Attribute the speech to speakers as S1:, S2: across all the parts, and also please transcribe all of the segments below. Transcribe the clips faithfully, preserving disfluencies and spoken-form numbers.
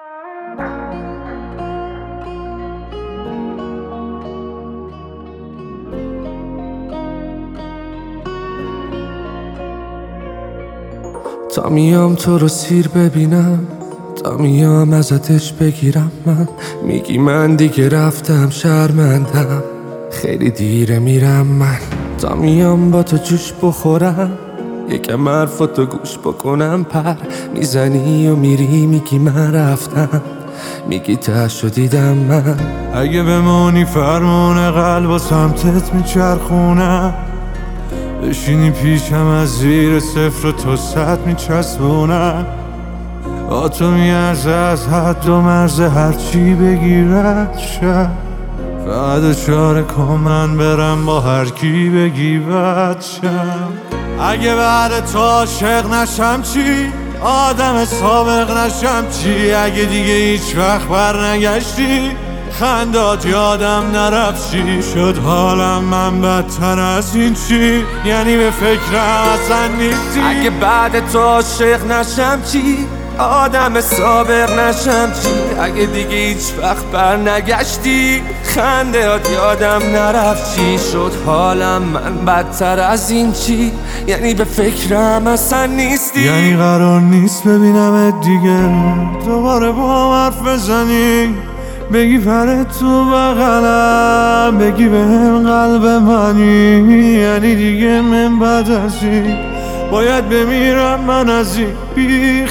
S1: تا میام تو رو سیر ببینم، تا میام ازتش بگیرم، من میگی من دیگه رفتم شرمندم، خیلی دیره میرم من. تا میام با تو جوش بخورم، یکم حرفاتو گوش بکنم، پر میزنی و میری میگی من رفتم، میگی تهشو دیدم من.
S2: اگه بمونی فرمون قلب و سمتت میچرخونم، بشینی پیشم از زیر صفر و تو صد میچسبونم. با تو میارزه از حد و مرز هرچی بگیرد شد، فقط چاره کن من برم با هر کی بگی بد شم. اگه بعد تو عاشق نشم چی؟ آدم سابق نشم چی؟ اگه دیگه هیچ وقت بر نگشتی، خندات یادم نرفت چی شد حالم من بدتر از این چی؟ یعنی به فکرم اصلا نیستی.
S1: اگه بعد تو عاشق نشم چی؟ آدم صابر نشم چی؟ اگه دیگه هیچ وقت بر نگشتی، خندهات یادم نرفت چی شد حالم من بدتر از این چی؟ یعنی به فکرم اصلا نیستی.
S2: یعنی قرار نیست ببینمت دیگه، دوباره با حرف بزنی، بگی پر تو بغلم، بگی بهم قلب منی. یعنی دیگه من بعد از این باید بمیرم من از این بی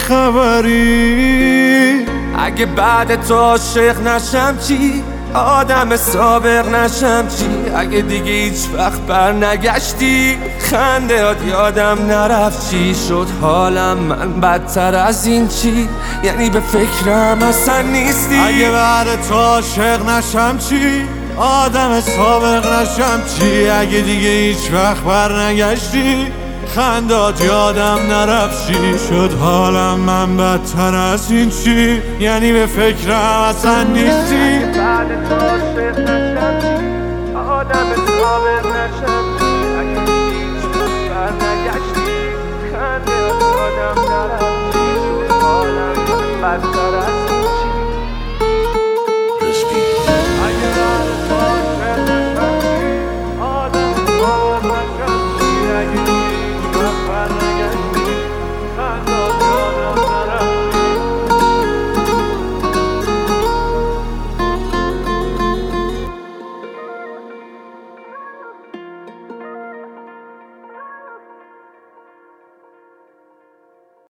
S2: خبری.
S1: اگه بعد تو عاشق نشم چی؟ آدم صابر نشم چی؟ اگه دیگه هیچ وقت بر نگشتی، خندهات یادم نرفت چی شد حالم من بدتر از این چی؟ یعنی به فکرم اصلا نیستی.
S2: اگه بعد تو عاشق نشم چی؟ آدم سابق نشم چی؟ اگه دیگه هیچ وقت بر نگشتی، خندات یادم نرفت چی شد حالم من بدتر از این چی؟ یعنی به فکرم اصلا نیستی.
S1: بعد تو عاشق نشم چی؟ آدم صابر نشم چی؟ اگه دیگه هیچ وقت بر نگشتی، خندهات یادم نرفت